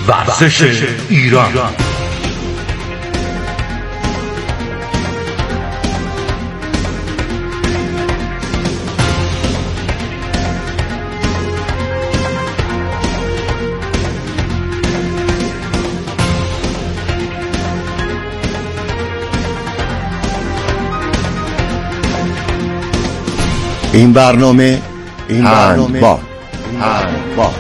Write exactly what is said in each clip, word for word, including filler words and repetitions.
ورزش ایران. این برنامه این برنامه با با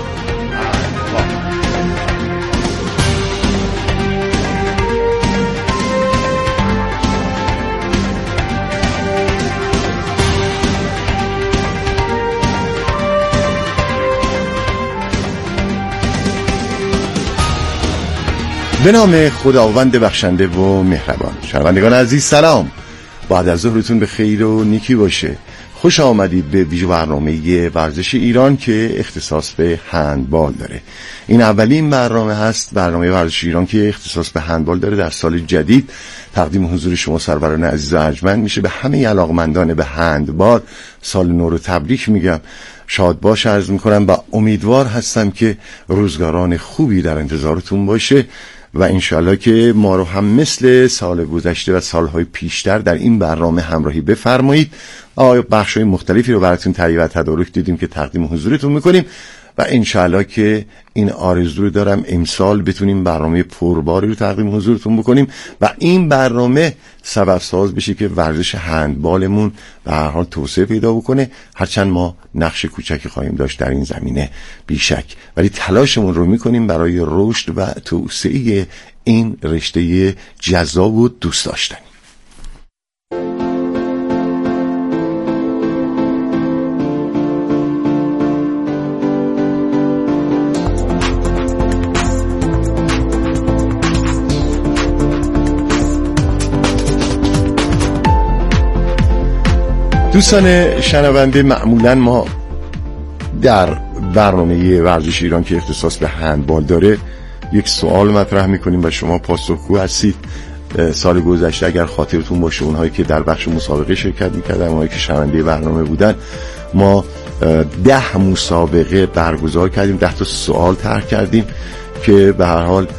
به نام خداوند بخشنده و مهربان. شنوندگان عزیز سلام، بعد از ظهرتون به خیر و نیکی باشه. خوش آمدید به ویژه برنامه ورزش ایران که اختصاص به هندبال داره. این اولین برنامه هست، برنامه ورزش ایران که اختصاص به هندبال داره. در سال جدید تقدیم حضور شما سروران عزیز و ارجمند میشه. به همه علاقمندان به هندبال سال نو رو تبریک میگم، شاد باش عرض میکنم و امیدوار هستم که روزگاران خوبی در انتظارتون باشه و انشالله که ما رو هم مثل سال گذشته و سالهای پیشتر در این برنامه همراهی بفرمایید. آیا بخش‌های مختلفی رو براتون تهیه و تدارک دیدیم که تقدیم حضورتون میکنیم و انشالله که این آرزو رو دارم امسال بتونیم برنامه پرباری رو تقدیم حضورتون بکنیم و این برنامه سبب ساز بشه که ورزش هندبالمون به هر حال توسعه پیدا بکنه. هرچند ما نقش کوچکی خواهیم داشت در این زمینه بیشک، ولی تلاشمون رو میکنیم برای رشد و توسعه این رشته جذاب و دوست داشتنی. دوستان شنونده، معمولا ما در برنامه ورزش ایران که اختصاص به هندبال داره یک سوال مطرح میکنیم و شما پاسخگو هستید. سال گذشته اگر خاطرتون باشه، اونهایی که در بخش مسابقه شرکت میکردن، اونهایی که شنونده برنامه بودن، ما ده مسابقه برگزار کردیم، ده تا سوال طرح کردیم که به هر حال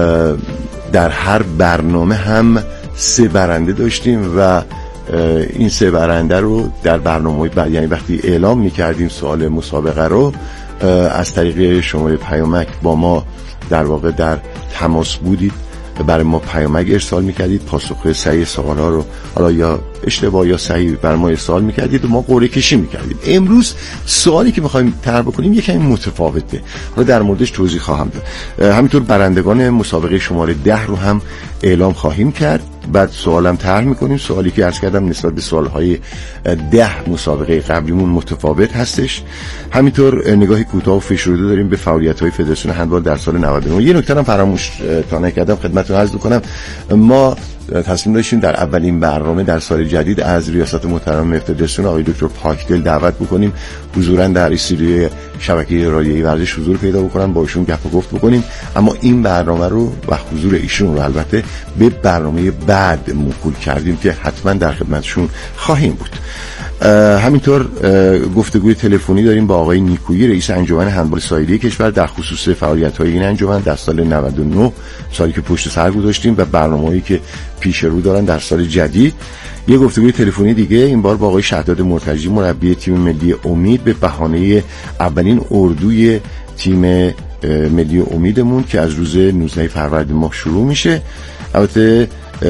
در هر برنامه هم سه برنده داشتیم و این سه برنده رو در برنامه بعد، یعنی وقتی اعلام میکردیم سوال مسابقه رو، از طریق شماره پیامک با ما در واقع در تماس بودید، برای ما پیامک ارسال میکردید، پاسخ صحیح سوالا رو حالا یا اشتباه یا صحیح برای ما ارسال میکردید و ما قرعه کشی میکردیم. امروز سوالی که میخوایم طرح بکنیم یکم متفاوته، حالا در موردش توضیح خواهم داد. همینطور برندگان مسابقه شماره ده رو هم اعلام خواهیم کرد. بعد سوالم طرح میکنیم. سوالی که عرض کردم نسبت به سوالهای ده مسابقه قبلیمون متفاوت هستش. همینطور نگاهی کوتاه و فشرده داریم به فعالیت‌های فدراسیون هندبال در سال نود و نه. یه نکته هم فراموش تا نکردم خدمتتون عرض کنم، ما تصمیم داشتیم در اولین برنامه در سال جدید از ریاست محترم فدراسیون آقای دکتر پاکدل دعوت بکنیم حضوراً در استودیوی شبکه رادیویی ورزش حضور پیدا بکنن، با ایشون گپ و گفت بکنیم. اما این برنامه رو و حضور ایشون رو البته به برنامه بعد موکول کردیم که حتما در خدمتشون خواهیم بود. همینطور گفتگوی تلفنی داریم با آقای نیکویی، رئیس انجمن هندبال ساحلی کشور، در خصوص فعالیت‌های این انجمن در سال نود و نه، سالی که پشت سر گذاشتیم، و برنامه‌هایی که پیش رو دارن در سال جدید. یه گفتگوی تلفنی دیگه این بار با آقای شهداد مرتجی، مربی تیم ملی امید، به بهانه اولین اردوی تیم ملی امیدمون که از روز نوزده فروردین ماه شروع میشه. البته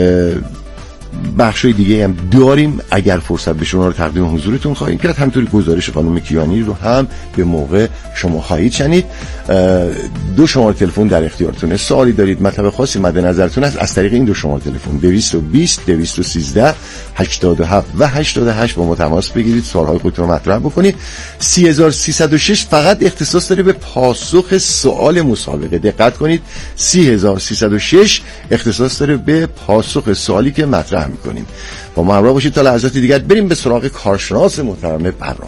بخشای دیگه هم داریم، اگر فرصت بشه اونها رو تقدیم حضورتون خواهیم کرد. همینطوری گزارش خانم کیانی رو هم به موقع شما خواهید شنید. دو شماره تلفن در اختیارتونه. سوالی دارید، مطلب خاصی مد نظرتون است، از طریق این دو شماره تلفن دویست و بیست دویست و سیزده هشتاد و هفت و هشتاد و هشت با ما تماس بگیرید، سوالهای خودتون رو مطرح بکنید. سی هزار و سیصد و شش فقط اختصاص داره به پاسخ سوال مسابقه. دقت کنید، سی هزار و سیصد و شش اختصاص داره به پاسخ سوالی که مطرح میکنیم. با ما همراه باشید تا لحظات دیگر. بریم به سراغ کارشناس محترم برنامه.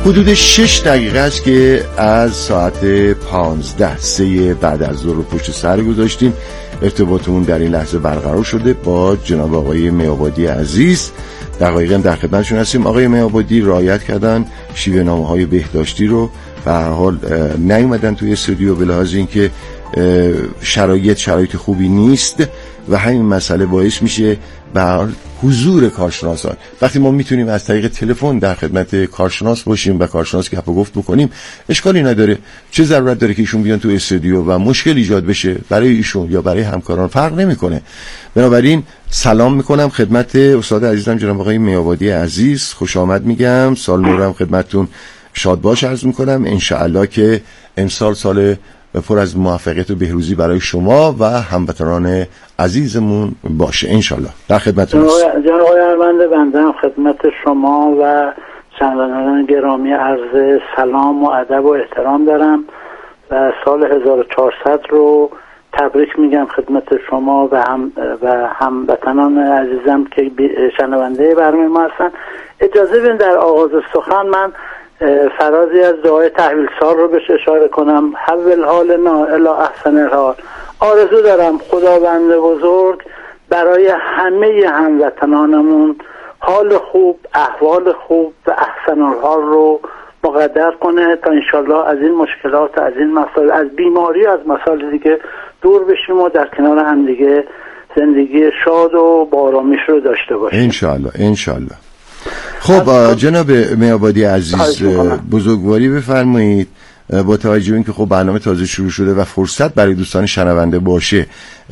حدود شش دقیقه است که از ساعت پانزده سه بعد از ظهر رو پشت سر گذاشتیم. ارتباطمون در این لحظه برقرار شده با جناب آقای میابادی عزیز. دقایقی هم در خدمتشون هستیم. آقای میابادی رعایت کردن شیوه نامه های بهداشتی رو، به هر حال نیومدن توی استودیو به لحاظ اینکه شرایط شرایط خوبی نیست و همین مسئله باعث میشه به هر حال حضور کارشناسان. وقتی ما میتونیم از طریق تلفن در خدمت کارشناس باشیم و کارشناس گپ و گفت بکنیم، اشکالی نداره. چه ضرورت داره که ایشون بیان تو استودیو و مشکل ایجاد بشه برای ایشون یا برای همکاران؟ فرق نمیکنه. بنابراین سلام میکنم خدمت استاد عزیزم جناب آقای میابادی عزیز. خوش آمد میگم. سال نورم خدمتتون شاد باش عرض میکنم. انشاءالله که امسال سال پر از موفقیت و بهروزی برای شما و هموطنان عزیزمون باشه انشالله. در خدمتتون هستم. جناب آقای ارمنده، بنده خدمت شما و شنوندگان گرامی عرض سلام و ادب و احترام دارم و سال هزار و چهارصد رو تبریک میگم خدمت شما و هم و هموطنان عزیزم که شنونده برنامه ما هستن. اجازه بدین در آغاز سخن من فرازی از دعای تحویل سال رو بهش اشاره کنم. حول حالنا الی احسن الحال. آرزو دارم خداوند بزرگ برای همه هموطنانمون حال خوب، احوال خوب و احسن الحال رو مقدر کنه تا انشالله از این مشکلات، از این مسائل، از بیماری، از مسائل دیگه دور بشیم و در کنار هم دیگه زندگی شاد و با آرامش رو داشته باشیم انشالله انشالله. خب جناب میابادی عزیز، بزرگواری بفرمایید. با توجه اینکه خب برنامه تازه شروع شده و فرصت برای دوستان شنونده باشه،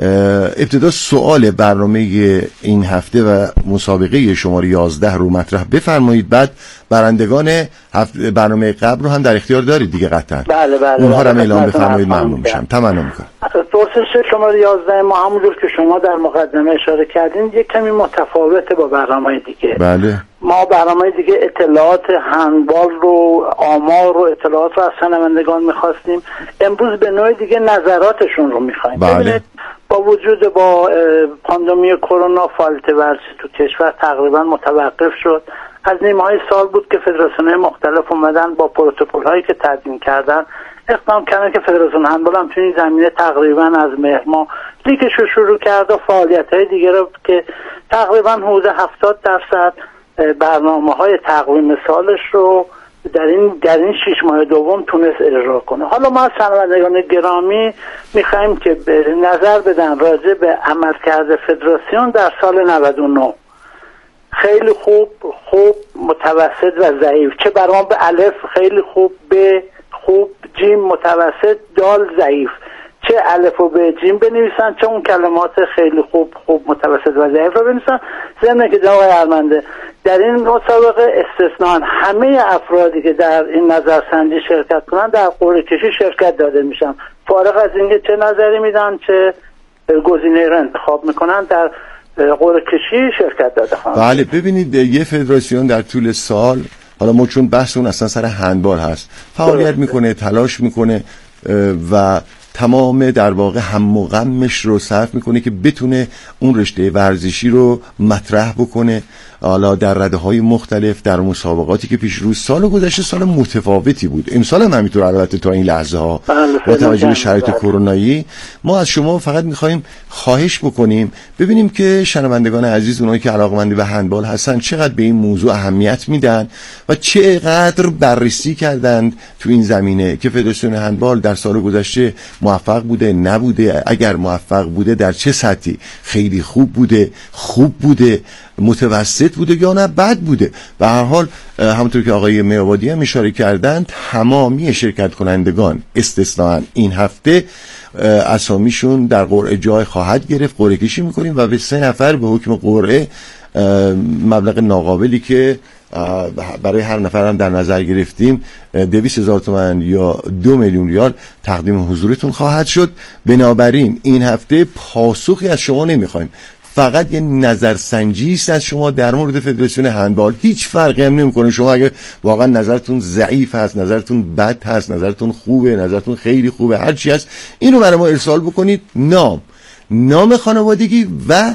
ابتدا سوال برنامه این هفته و مسابقه شماره یازده رو مطرح بفرمایید. بعد برندگان برنامه قبل رو هم در اختیار دارید دیگه قطعا. بله بله. اونها رو هم اعلام بفرمایید، ممنون میشم. تمنا میکنم. پرسش شماره یازده ما همونجور که شما در مقدمه اشاره کردین یک کمی متفاوته با برنامه دیگه. بله. ما برنامه دیگه اطلاعات هندبال رو، آمار رو، اطلاعات رو از شنوندگان میخواستیم. امروز به نوع دیگه نظراتشون رو میخوایم. بله. با وجود با پاندمی کرونا فعالیت ورزشی تو کشور تقریبا متوقف شد. از نیمه های سال بود که فدراسیون‌های مختلف اومدن با پروتکل هایی که تدوین کردن اقدام کردن که فدراسیون هندبال هم تو این زمینه تقریبا از مهر ماه لیگش رو شروع کرد و فعالیت های دیگه رو که تقریبا حدود هفتاد درصد برنامه های تقویم سالش رو در این در این شش ماه دوم تونست اجرا کنه. حالا ما از شنوندگان گرامی میخوایم که به نظر بدن راجع به عملکرد فدراسیون در سال نود و نه. خیلی خوب، خوب، متوسط و ضعیف. چه برام به الف خیلی خوب، به خوب، جیم متوسط، دال ضعیف. چه الف و به جیم بنویسن، چه اون کلمات خیلی خوب، خوب، متوسط و ضعیف رو بنویسن. ضمن که جناب ارمنده در این مسابقه استثناء همه افرادی که در این نظرسنجی شرکت کنن در قرعه کشی شرکت داده میشن. فارغ از اینکه چه نظری میدن، چه گزینه رو انتخاب میکنن، در قرعه کشی شرکت داده خواهند. بله. ببینید یه فدراسیون در طول سال، حالا ما چون بحث اون اصلا سر هندبال هست، فعالیت میکنه، تلاش میکنه و تمام در واقع هم و غمش رو صرف میکنه که بتونه اون رشته ورزشی رو مطرح بکنه. حالا در رده‌های مختلف، در مسابقاتی که پیش رو سال گذشته سال متفاوتی بود، امسال هم همینطور البته تا این لحظه ها با توجه به شرایط کرونایی. ما از شما فقط میخوایم خواهش بکنیم ببینیم که شنوندگان عزیز، اونایی که علاقه‌مند به هندبال هستن، چقدر به این موضوع اهمیت میدن و چقدر بررسی کردند تو این زمینه که فدراسیون هندبال در سال گذشته موفق بوده، نبوده، اگر موفق بوده در چه سطحی، خیلی خوب بوده، خوب بوده، متوسط بوده یا نه بد بوده. به هر حال همونطور که آقای میابادی هم اشاره کردند، تمامی شرکت کنندگان استثناء این هفته اسامیشون در قرعه جای خواهد گرفت. قرعه کشی میکنیم و به سه نفر به حکم قرعه مبلغ ناقابلی که برای هر نفر هم در نظر گرفتیم دویست هزار تومان یا دو میلیون ریال تقدیم حضورتون خواهد شد. بنابراین این هفته پاسخی از شما نمیخوایم، فقط یه نظرسنجی است از شما در مورد فدراسیون هندبال. هیچ فرقی هم نمیکنه شما اگه واقعا نظرتون ضعیف هست، نظرتون بد هست، نظرتون خوبه، نظرتون خیلی خوبه، هر چی هست اینو برای ما ارسال بکنید. نام، نام خانوادگی و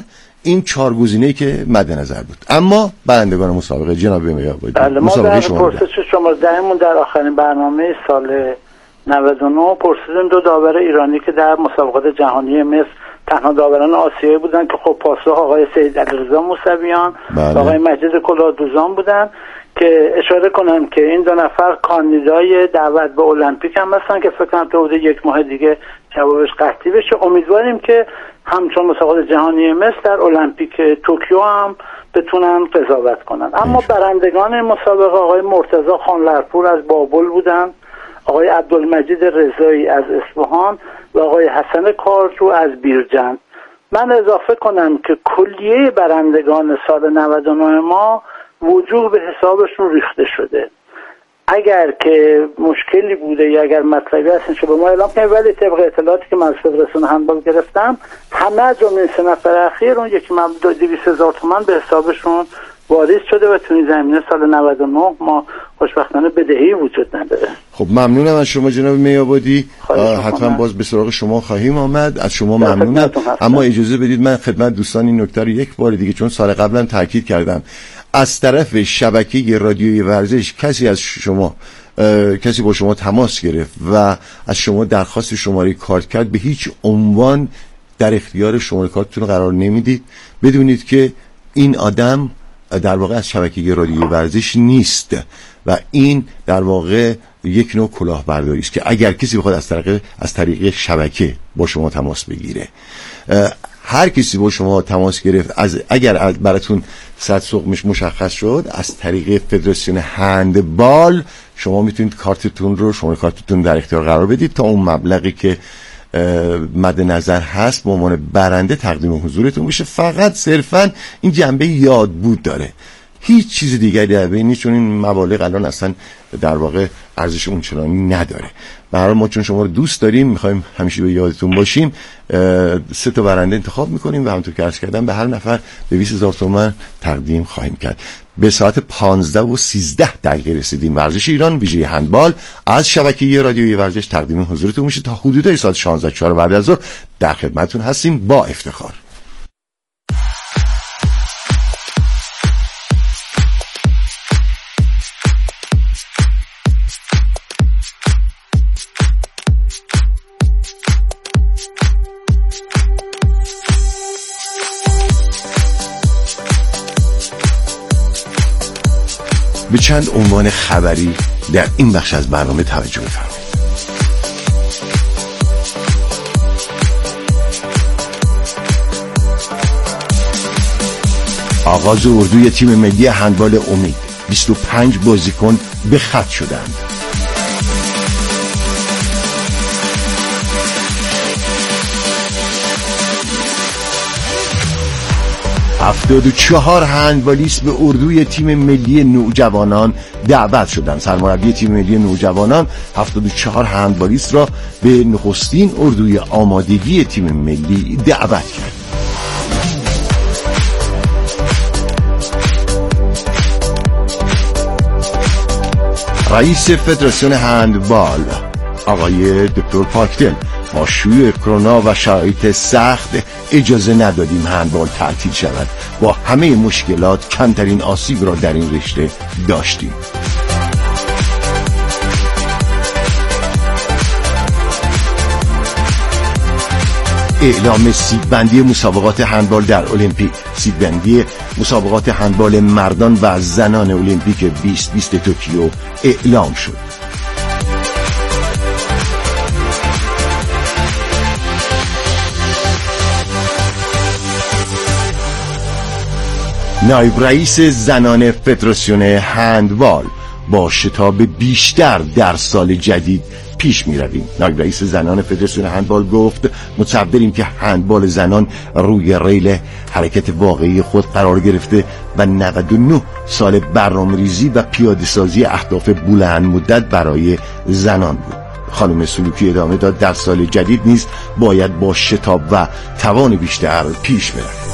این چهار گزینه‌ای که مد نظر بود. اما برندگان مسابقه جناب میابادی، بله، ما در پرسش شما دهمون در آخرین برنامه سال نود و نه پرسیدیم دو داور ایرانی که در مسابقات جهانی مصر تنها داوران آسیایی بودن که خب پاسخ آقای سید علیرضا موسویان و آقای مجید کلاهدوزان بودن که اشاره کنم که این دو نفر کاندیدای دعوت به المپیک هم هستن که فکر کنم تا یک ماه دیگه جوابش قطعی بشه. امیدواریم که همچون مسابقات جهانی مصر در المپیک توکیو هم بتونن قضاوت کنن. اما برندگان مسابقه آقای مرتضی خانلرپور از بابل بودن، آقای عبدالمجید رضایی از اصفهان و آقای حسن کارجو از بیرجند. من اضافه کنم که کلیه برندگان سال نود و نه ما وجوه به حسابشون ریخته شده. اگر که مشکلی بوده یا اگر مطلبی هستن شو به ما اعلام کنید، ولی طبق اطلاعاتی که من از فدراسیون هندبال گرفتم همه جمله سه نفر اخیر اون یکی مبلغ دویست هزار تومان به حسابشون واریز شده و تو این زمینه سال نود و نه ما خوشبختانه بدهی وجود نداره. خب ممنونم از شما جناب میابادی، حتما باز به سراغ شما خواهیم آمد. از شما ممنونم. اما اجازه بدید من خدمت دوستان این نکته رو یک بار دیگه، چون سال قبلا تاکید کردم، از طرف شبکه رادیویی ورزش کسی از شما کسی با شما تماس گرفت و از شما درخواست شماره کارت کرد، به هیچ عنوان در اختیار شماره کارتتون قرار نمیدید. بدونید که این آدم در واقع از شبکه رادیویی ورزش نیست و این در واقع یک نوع کلاهبرداری است که اگر کسی بخواد از طریق از طریق شبکه با شما تماس بگیره، هر کسی با شما تماس گرفت، از اگر از براتون صد سقمش مشخص شد از طریق فدراسیون هندبال، شما میتونید کارتتون رو شما کارتتون در اختیار قرار بدید تا اون مبلغی که مد نظر هست به عنوان برنده تقدیم حضورتون بشه. فقط صرفا این جنبه یاد بود داره، هیچ چیز دیگری در بین نیست، چون این مبالغ الان اصلا در واقع ارزش اونچنانی نداره. به هر حال ما چون شما رو دوست داریم میخوایم همیشه به یادتون باشیم، سه تا برنده انتخاب میکنیم و همونطور که عرض کردم به هر نفر دویست هزار تومان تقدیم خواهیم کرد. به ساعت پانزده و سیزده دقیقه رسیدیم. ورزش ایران ویژه هندبال از شبکه رادیویی ورزش تقدیم حضورتون میشه. تا حدود ساعت شانزده و چهار بعد از ظهر در خدمتتون هستیم با افتخار. به چند عنوان خبری در این بخش از برنامه توجه بفرمایید. آغاز اردوی تیم ملی هندبال امید، بیست و پنج بازیکن به خط شدند. هفتاد و چهار هندبالیست به اردوی تیم ملی نوجوانان دعوت شدند. سرمربی تیم ملی نوجوانان هفتاد و چهار هندبالیست را به نخستین اردوی آمادگی تیم ملی دعوت کرد. رئیس فدراسیون هندبال آقای دکتر پاکدل: ما شیوع کرونا و شرایط سخت اجازه ندادیم هندبال تعطیل شود. با همه مشکلات کمترین آسیب را در این رشته داشتیم. اعلام سیدبندی مسابقات هندبال در المپیک. سیدبندی مسابقات هندبال مردان و زنان المپیک بیست بیست توکیو اعلام شد. نایب رئیس زنان فدراسیون هندبال: با شتاب بیشتر در سال جدید پیش می رویم. نایب رئیس زنان فدراسیون هندبال گفت: متصوریم که هندبال زنان روی ریل حرکت واقعی خود قرار گرفته و نود و نه سال برنامه‌ریزی و پیاده سازی اهداف بلند مدت برای زنان بود. خانم سلوکی ادامه داد: در سال جدید نیز باید با شتاب و توان بیشتر پیش برویم.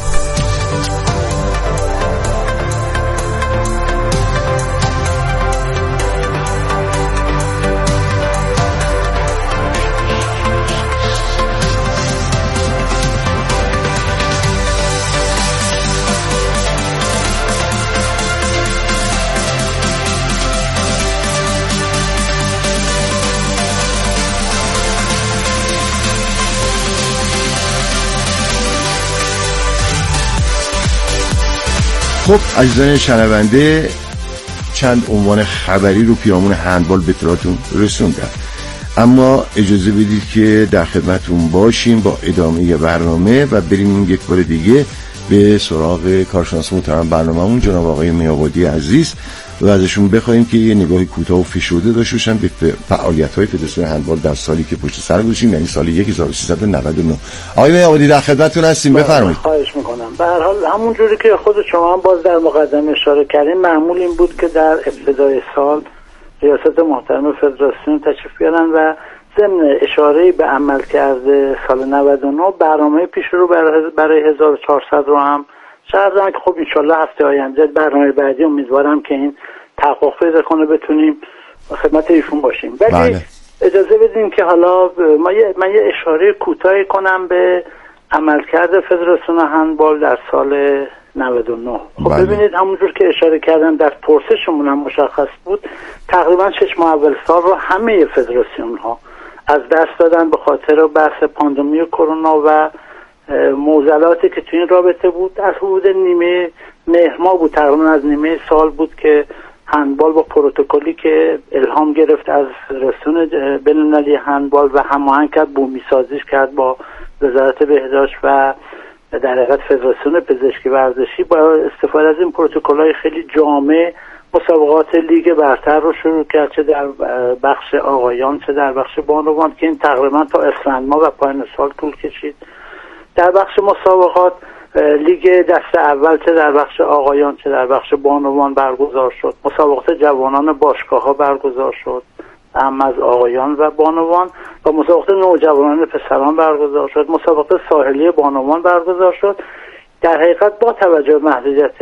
خب عزیزان شنونده، چند عنوان خبری رو پیرامون هندبال به اطلاعتون رسوندم، اما اجازه بدید که در خدمتون باشیم با ادامه برنامه و بریم یک بار دیگه به سراغ کارشناس محترم برنامه‌مون جناب آقای میابادی عزیز و ازشون بخوایم که یه نگاه کوتاه و فشرده داشته باشن به فعالیت‌های فدراسیون هندبال در سالی که پشت سر گذاشتیم، یعنی سال هزار و سیصد و نود و نه. آقای میابادی در خدمتتون هستیم، بفرمایید. خواهش میکنم. به هر حال همون جوری که خود شما هم باز در مقدمه اشاره کردین، معمول این بود که در ابتدای سال ریاست محترم فدراسیون تشریف بیارن و ضمن اشاره به عمل کرده سال نود و نه برنامه پیش رو برای هزار و چهارصد رو هم شرح دادن که خب انشالله هفته آینده برنامه بعدی امیدوارم که این تحقق پیدا کنه بتونیم خدمت ایشون باشیم. ولی بله. اجازه بدین که حالا ما یه من یه اشاره کوتاهی کنم به عملکرد فدراسیون هندبال در سال نود و نه. خب بله. ببینید همونجور که اشاره کردم در پرسشمون هم مشخص بود، تقریبا شش ماه اول سال رو همه فدراسیون ها از دست دادن به خاطر بحث پاندمی کرونا و معضلاتی که تو این رابطه بود. از حدود نیمه مهر ماه بود، تقریبا از نیمه سال بود که هندبال با پروتکلی که الهام گرفت از فدراسیون بین‌المللی هندبال و هماهنگ کرد، بومی سازیش کرد با وزارت بهداشت و در حقیقت فدراسیون پزشکی ورزشی، با استفاده از این پروتکل‌های خیلی جامع مسابقات لیگ برتر رو شروع کرد، چه در بخش آقایان چه در بخش بانوان، که این تقریبا تا اسفند ماه و پایان سال طول کشید. در بخش مسابقات لیگ دست اول چه در بخش آقایان چه در بخش بانوان برگزار شد. مسابقات جوانان باشگاه ها برگزار شد، هم از آقایان و بانوان، و مسابقات نوجوانان پسران برگزار شد. مسابقات ساحلی بانوان برگزار شد. در حقیقت با توجه به محدودیت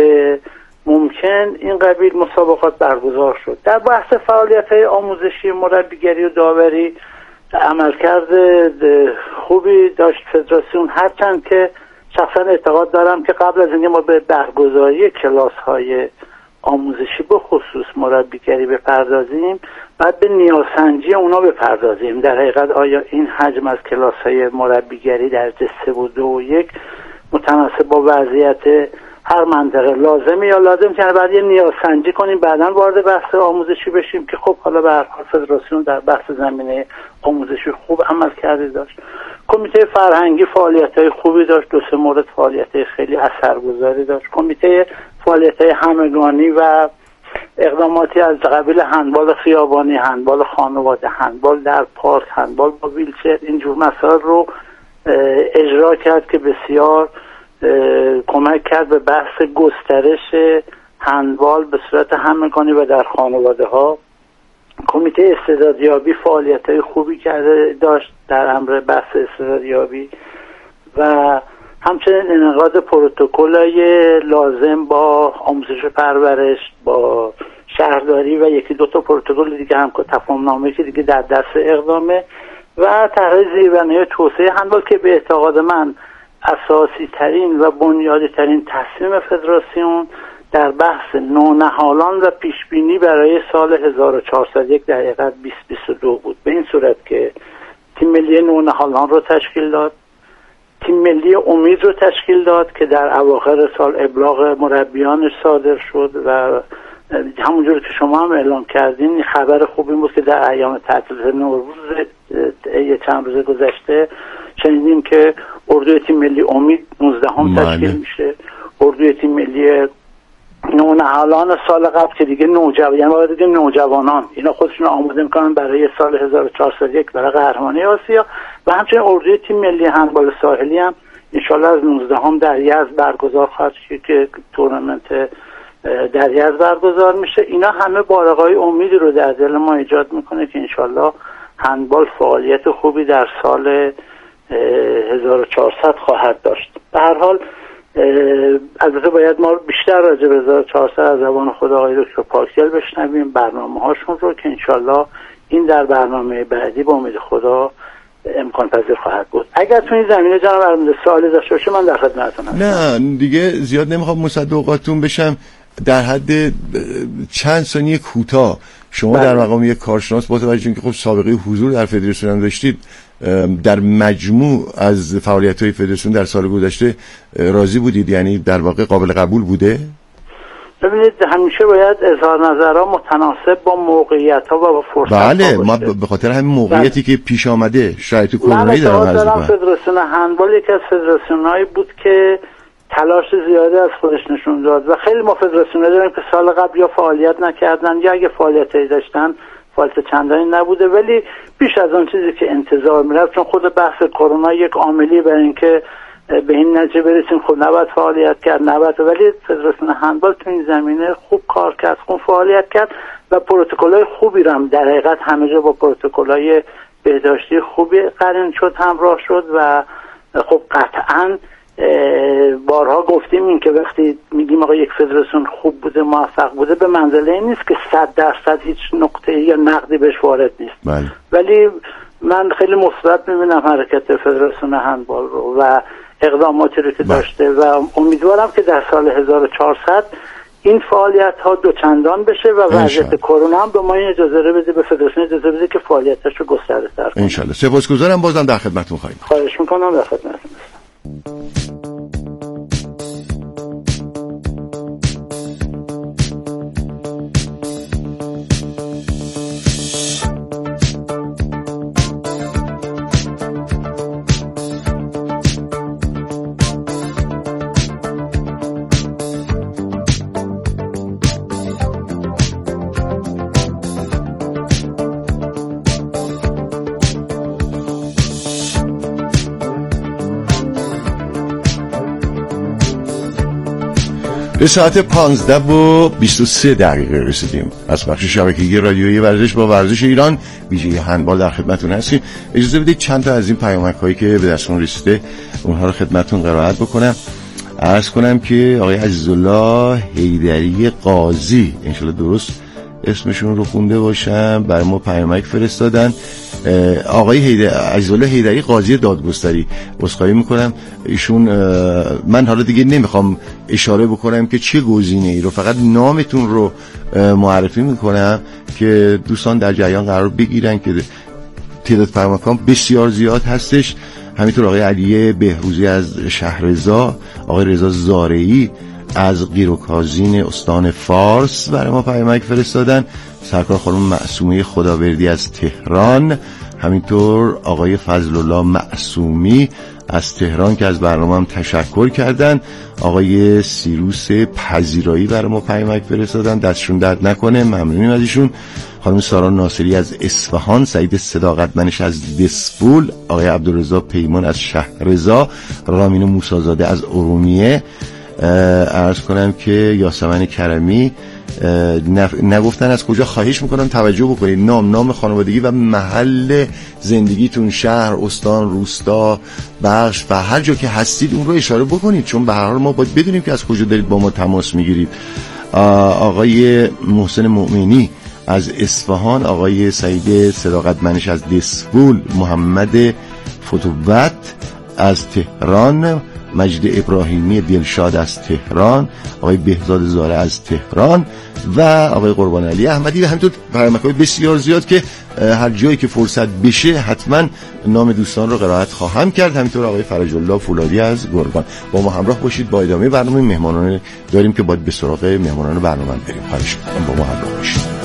ممکن این قبیل مسابقات برگزار شد. در بحث فعالیت‌های آموزشی، مربیگری و داوری عملکرد خوبی داشت فدراسیون، هرچند که شخصا اعتقاد دارم که قبل از اینکه ما به برگزاری کلاس‌های آموزشی به خصوص مربیگری بپردازیم، بعد به نیازسنجی اونا بپردازیم. در حقیقت آیا این حجم از کلاس‌های مربیگری در سه و دو و یک متناسب با وضعیت هر منطقه لازمه یا لازم که بعد یه نیازسنجی کنیم، بعداً وارد بحث آموزشی بشیم که خب حالا به هر حال فدراسیون در بحث زمینه آموزشی خوب عمل کرده داشت. کمیته فرهنگی فعالیت‌های خوبی داشت، دو سه مورد فعالیت‌های خیلی اثرگذاری داشت. کمیته فعالیت‌های همگانی و اقداماتی از قبیل هندبال خیابانی، هندبال خانواده، هندبال در پارک، هندبال با ویلچر، اینجور مسائل رو اجرا کرد که بسیار کمک کرد به بحث گسترش هندبال به صورت همگانی و در خانواده ها. کمیته استعدادیابی فعالیت‌های خوبی کرده داشت در امر بحث استعدادیابی و همچنین انعقاد پروتکل‌های لازم با آموزش پرورش، با شهرداری و یکی دو تا پروتکل دیگه هم که تفاهم‌نامه‌ای که دیگه در دست اقدامه و طرح زیربنای توسعه هندبال که به اعتقاد من اساسی ترین و بنیادی ترین تصمیم فدراسیون در بحث نونهالان و پیشبینی برای سال هزار و چهارصد و یک در حقیقت بیست بیست و دو بود، به این صورت که تیم ملی نونهالان رو تشکیل داد، تیم ملی امید رو تشکیل داد که در اواخر سال ابلاغ مربیانش صادر شد و همونجور که شما هم اعلام کردین خبر خوبی بود که در ایام تعطیلات نوروز یه چند روز گذشته شنیدیم که اردوی تیم ملی امید نوزدهم تشکیل میشه. اردوی تیم ملی نونهالان سال قبل که دیگه نوجوان، یعنی دیگه نوجوانان اینا خودشون آماده میکنن برای سال هزار و چهارصد و یک برای قهرمانی آسیا، و همچنین اردوی تیم ملی هندبال ساحلی هم انشالله از نوزدهم در یزد برگزار خواهد شد که تورنمنت در یزد برگزار میشه. اینا همه بارقای امیدی رو در دل ما ایجاد میکنه که انشالله هندبال فعالیت خوبی در سال هزار و چهارصد خواهد داشت. به هر حال البته باید ما بیشتر راجع به هزار و چهارصد از زبان خود آقای دکتر پاکیل بشنویم، برنامه هاشون رو، که انشالله این در برنامه بعدی با امید خدا امکان پذیر خواهد بود. اگر تو این زمینه جناب ارمنده سوالی داشته باشه من در خدمتتون هستم. نه دیگه زیاد نمیخوام مصدق اوقاتتون بشم، در حد چند ثانیه کوتاه شما بله. در مقام یک کارشناس با توجه که خب سابقه حضور در فدراسیون هم داشتید، در مجموع از فعالیت‌های فدراسیون در سال گذشته راضی بودید؟ یعنی در واقع قابل قبول بوده؟ ببینید همیشه باید اظهار نظرها متناسب با موقعیت ها و با فرصت ها بله باشه. ما به خاطر همین موقعیتی که پیش آمده شرایط کرونایی دارم عرض می‌کنم. فدراسیون هندبال یکی از فدراسیون‌هایی بود که تلاش زیادی از خودش نشون داد و خیلی ما فدراسیون‌ها داریم که سال قبل یا فعالیت نکردن یا اگه فعالیتی داشتن فعالیت چندانی نبوده، ولی بیش از اون چیزی که انتظار می‌رفت، چون خود بحث کرونا یک عاملی برای اینکه به این نتیجه برسیم خب نباید فعالیت کرد نباید، ولی فدراسیون هندبال تو این زمینه خوب کار کرد، خوب فعالیت کرد و پروتکل‌های خوبی رو هم در حقیقت همه جا با پروتکل‌های بهداشتی خوبی قرین شد، همراه شد و خب قطعاً بارها گفتیم این که وقتی میگیم آقا یک فدراسیون خوب بوده موفق بوده به منزله این نیست که صد درصد هیچ نقطه‌ای یا نقدی بهش وارد نیست. بله. ولی من خیلی مثبت میبینم حرکت فدراسیون هندبال رو و اقداماتی رو که بله. داشته و امیدوارم که در سال هزار و چهارصد این فعالیت ها دوچندان بشه و وضعیت کرونا هم به ما این اجازه رو بده، به فدراسیون اجازه بده که فعالیتش رو گسترده تر کنه. ان شاء الله. سپاسگزارم، بازم در خدمتتون خواهیم. خواهش میکنم، در خدمتتون هستم. به ساعت پانزده و بیست و سه دقیقه رسیدیم. از بخش شبکه‌ای رادیویی ورزش با ورزش ایران ویژه هندبال در خدمتتون هستیم. اجازه بدید چند تا از این پیامک‌هایی که به دستمون رسیده اونها رو خدمتتون قرائت بکنم. عرض کنم که آقای عزیزالله حیدری قاضی، ان شاءالله درست اسمشون رو خونده باشم، برای ما پیامک فرستادن. آقای حیدری عزیزالله حیدری قاضی دادگستری، عذرخواهی میکنم ایشون، من حالا دیگه نمیخوام اشاره بکنم که چه گزینه‌ای رو، فقط نامتون رو معرفی میکنم که دوستان در جریان قرار بگیرن که تعداد پیامک‌ها بسیار زیاد هستش. همینطور آقای علی بهروزی از شهرزا، آقای رضا زارعی از قیروکازین استان فارس برای ما پیامک فرستادن، سرکار خانم معصومه خداوردی از تهران، همینطور آقای فضل الله معصومی از تهران که از برنامه هم تشکر کردن، آقای سیروس پذیرایی برای ما پیامک فرستادن، دستشون درد نکنه، ممنونیم از ایشون. خانم سارا ناصری از اصفهان، سعید صداقتمنش از دسفول، آقای عبدالرضا پیمان از شهرزا، رامین موسی‌زاده از ارومیه. عرض کنم که یاسمن کرمی نگفتن از کجا، خواهش میکنم توجه بکنید، نام نام خانوادگی و محل زندگیتون، شهر، استان، روستا، بخش و هر جا که هستید اون رو اشاره بکنید، چون به هر حال ما باید بدونیم که از کجا دارید با ما تماس میگیرید. آقای محسن مؤمنی از اصفهان، آقای سعید صداقتمنش از دسفول، محمد فتوت از تهران، مجید ابراهیمی دلشاد از تهران، آقای بهزاد زاره از تهران و آقای قربان علی احمدی و همینطور پیامک‌های بسیار زیاد که هر جایی که فرصت بشه حتما نام دوستان رو قرائت خواهم کرد. همینطور آقای فرج الله فولادی از گرگان. با ما همراه باشید، با ادامه برنامه مهمانان داریم که باید به سراغ مهمانان برنامه بریم. خواهش می‌کنم با ما همراه باشید.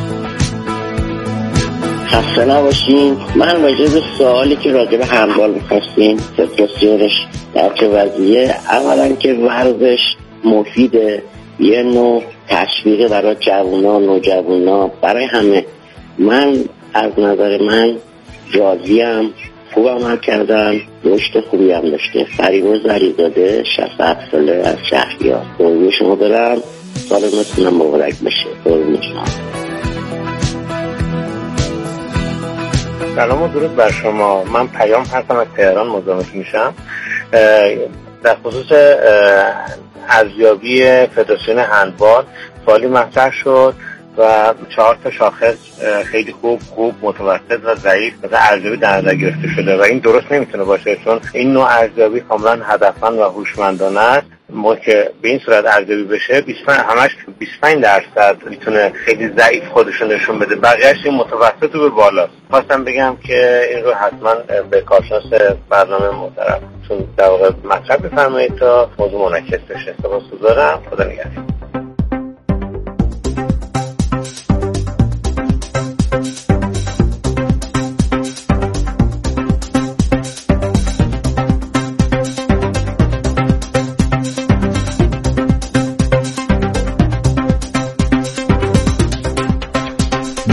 خسته نباشین. من راجع به سوالی که راجع به هندبال می‌خواستین فدراسیونش در چه وضعیه، اولا که ورزش مفیده، یه نوع تشویق برای جوونا، نوجوانا، برای همه. من از نظر من راضیم، خوب عمل کردن، رشد خوبی هم داشته. فریبرز علیزاده شصت و هفت ساله از شهریار. قربون شما برم، سالتون مبارک بشه. قربون شما. سلام و درود بر شما. من پیام هستم از تهران، مزاحمتون میشم. در خصوص ارزیابی فدراسیون هندبال سوالی مطرح شد و چهار تا شاخص خیلی خوب، خوب، متوسط و ضعیف مثلا ارزیابی در نظر گرفته شده و این درست نمیتونه باشه، چون این نوع ارزیابی کاملا هدفمند و هوشمندانه است. ما که به این صورت ارزیابی بشه بیست و پنج همش بیست و پنج درصد میتونه خیلی ضعیف خودشون نشون بده، بقیه‌اش این متوسط و به بالاست. خواستم بگم که این رو حتما به کارشناس برنامه محترم چون در واقع مطرح بفرمایید تا موضوع منعکس بشه. سپاسگزارم. خدا نگهدار.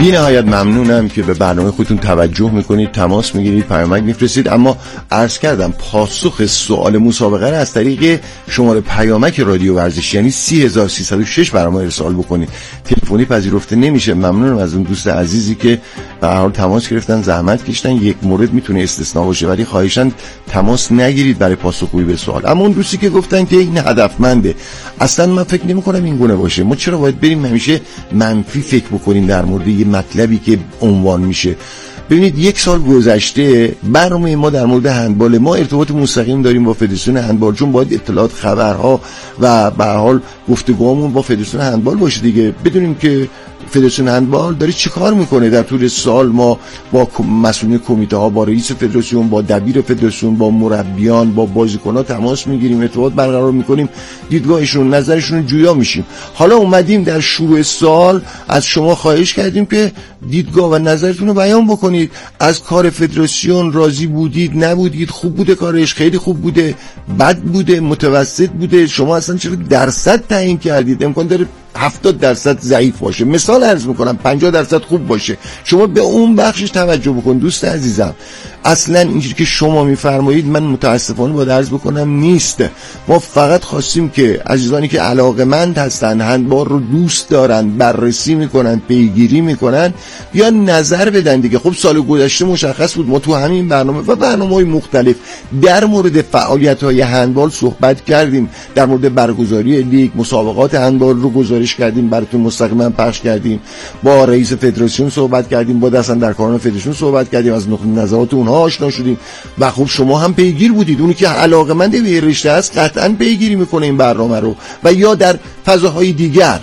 بی نهایت ممنونم که به برنامه خودتون توجه میکنید، تماس میگیرید، پیامک میفرستید. اما عرض کردم پاسخ سوال مسابقه را از طریق شماره پیامک رادیو ورزش یعنی سی هزار و سیصد و شش برام ارسال بکنید. تلفنی پذیرفته نمیشه. ممنونم از اون دوست عزیزی که به هر حال تماس گرفتن، زحمت کشیدن. یک مورد میتونه استثنا باشه ولی خواهشاً تماس نگیرید برای پاسخگویی به سوال. اما اون دوستی که گفتن که این هدفمنده، اصلا من فکر نمی‌کنم این گونه باشه. ما چرا باید بریم همیشه منفی فکر بکنیم در مورد یه مطلبی که عنوان میشه؟ ببینید یک سال گذشته برنامه ما در مورد هندبال، ما ارتباط مستقیم داریم با فدراسیون هندبال، چون باید اطلاعات، خبرها و به هر حال گفتگوامون با فدراسیون هندبال باشه دیگه. بدونیم که فدراسیون هندبال داره چی کار میکنه در طول سال. ما با مسئولین کمیته ها، با رئیس فدراسیون، با دبیر فدراسیون، با مربیان، با بازیکن‌ها تماس میگیریم، ارتباط برقرار میکنیم، دیدگاهشون، نظرشون جویا میشیم. حالا اومدیم در شروع سال از شما خواهش کردیم که دیدگاه و نظرتون رو بیان بکنید. از کار فدراسیون راضی بودید، نبودید، خوب بوده کارش، خیلی خوب بوده، بد بوده، متوسط بوده؟ شما اصلا چرا درصد تعیین کردید؟ امکان داره هفتاد درصد ضعیف باشه، مثال عرض میکنم پنجاه درصد خوب باشه. شما به اون بخشش توجه بکن دوست عزیزم. اصلا اینجوری که شما میفرمایید من متاسفانه باید عرض بکنم نیست. ما فقط خواستیم که عزیزانی که علاقمند هستن، هندبال رو دوست دارن، بررسی میکنن، پیگیری میکنن، بیان نظر بدن دیگه. خب سال گذشته مشخص بود ما تو همین برنامه و برنامه‌های مختلف در مورد فعالیت‌های هندبال صحبت کردیم، در مورد برگزاری لیگ، مسابقات هندبال رو گزارش کردیم، براتون مستقیما پخش کردیم، با رئیس فدراسیون صحبت کردیم، با دستن در کاران فدراسیون صحبت کردیم، از نقطه نظرات اونها آشنا شدیم و خب شما هم پیگیر بودید. اونی که علاقه‌مند به رشته است قطعاً پیگیری میکنه این برنامه رو، و یا در فضاهای دیگر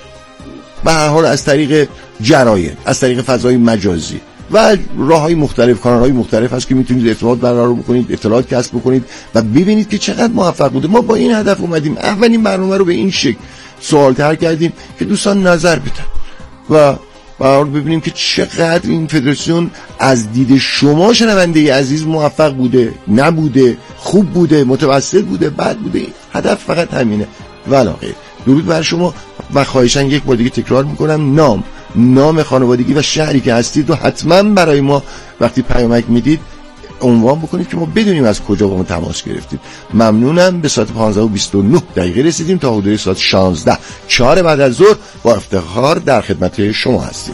به هر حال از طریق جراید، از طریق فضای مجازی و راههای مختلف، کانالهای مختلف هست که میتونید ارتباط برقرار بکنید، اطلاعات کسب بکنید و ببینید که چقدر موفق بوده. ما با این هدف اومدیم اولین برنامه رو به این شکل سوال طرح کردیم که دوستان نظر بدن و برای ببینیم که چقدر این فدراسیون از دید شما شنونده عزیز موفق بوده، نبوده، خوب بوده، متوسط بوده، بد بوده. هدف فقط همینه. ولی غیر. درود بر شما و خواهشاً یک بار دیگه تکرار میکنم، نام نام خانوادگی و شهری که هستید و حتما برای ما وقتی پیامک میدید عنوان بکنید که ما بدونیم از کجا با ما تماس گرفتید. ممنونم. به ساعت پانزده و بیست و نه دقیقه رسیدیم. تا حدود ساعت شانزده چهار بعد از ظهر با افتخار در خدمت شما هستیم.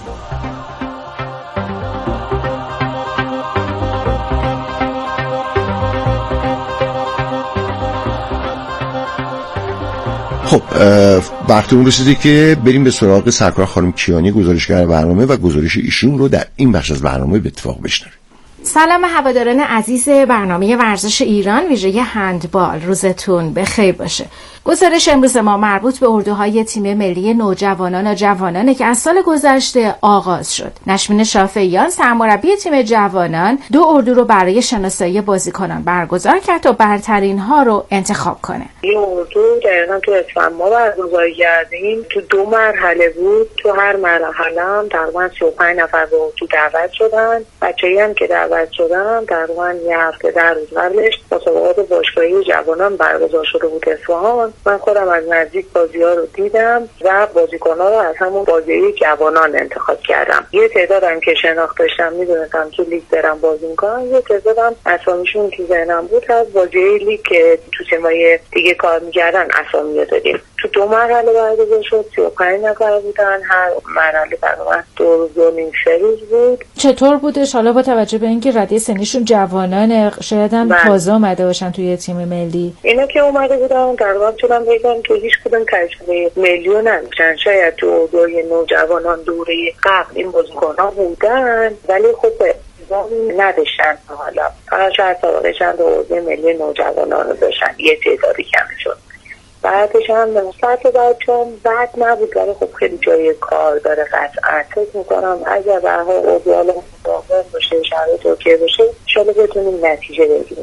خب وقت اون رسیده که بریم به سراغ سرکار خانم کیانی، گزارشگر برنامه، و گزارش ایشون رو در این بخش از برنامه به اتفاق بشنویم. سلام هواداران عزیز برنامه ورزش ایران، ویژه هندبال، روزتون بخیر باشه. گزارش امروز ما مربوط به اردوهای تیم ملی نوجوانان و جوانانه که از سال گذشته آغاز شد. نشمین شافعیان سرمربی تیم جوانان دو اردو رو برای شناسایی بازیکنان برگزار کرد تا برترین ها رو انتخاب کنه. این اردو دقیقا تو اسفند ما برگزار کردیم. تو دو مرحله بود. تو هر مرحله هم تقریبا سی و پنج نفر به اردو دعوت شدن. بچه‌ای هم که دعوت شدن تقریبا یه هفته در روز قبلش مسابقات باشگاهی جوانان برگزار شده بود اصفهان. من خودم از نزدیک بازی‌ها رو دیدم و بازیکن‌ها رو از همون بازی جوانان انتخاب کردم. یه تعدادم که شناخت داشتم می‌دونستم تو لیگ برم بازی می‌کنن، یه تعدادم اسامیشون که ذهنم بود از بازی لیگ که تو تیم‌های دیگه کار می‌کردن اسامی دادیم. تو دو مرحله برگزار شد. سی و پنج نفر بودن. هر مرحله تقریبا دو روز و نیم سه روز بود. چطور بودش حالا با توجه به اینکه رده سنیشون جوانان، شاید هم تازه اومده باشن توی تیم ملی؟ اینا که اومده بودن تقریبا چون بگم که هیچ کدوم تجربه ملی نداشتن. شاید تو دوره نوجوانان دوره قبل این بازیکن‌ها بودن ولی خب نداشتن. حالا فقط شاید سابقه چند دوره ملی نوجوانان رو داشتن، یه تعدادی کمشون. بعدش هم سطح بعد چون بد نبود ولی خب خیلی جای کار داره قطعا. فکر میکنم اگر برها اوزیال مطابق باشه، شرایط اوکی باشه، انشالله بتونیم نتیجه بگیریم.